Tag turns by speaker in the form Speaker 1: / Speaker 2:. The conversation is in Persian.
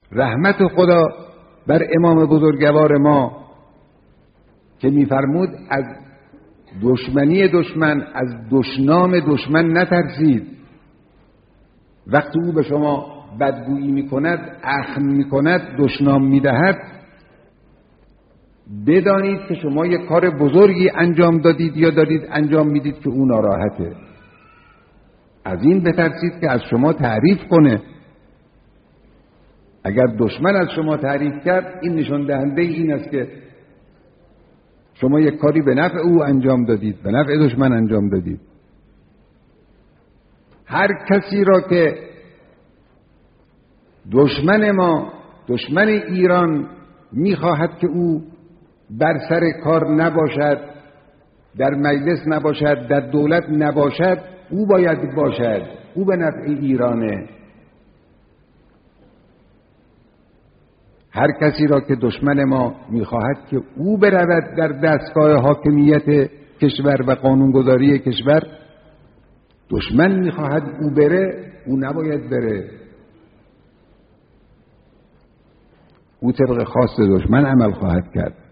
Speaker 1: رحمت خدا بر امام بزرگوار ما که میفرمود از دشمنی دشمن، از دشنام دشمن نترسید. وقتی او به شما بدگویی میکند، اخم میکند، دشنام میدهد، بدانید که شما یک کار بزرگی انجام دادید یا دارید انجام میدید که او ناراحته. از این بترسید که از شما تعریف کنه. اگر دشمن از شما تعریف کرد، این نشان دهنده این است که شما یک کاری به نفع او انجام دادید، به نفع دشمن انجام دادید. هر کسی را که دشمن ما، دشمن ایران میخواهد که او بر سر کار نباشد، در مجلس نباشد، در دولت نباشد، او باید باشد. او به نفع ایرانه. هر کسی را که دشمن ما میخواهد که او برود در دستگاه حاکمیت کشور و قانونگذاری کشور، دشمن میخواهد او بره، او نباید بره. او طبق خواست دشمن عمل خواهد کرد.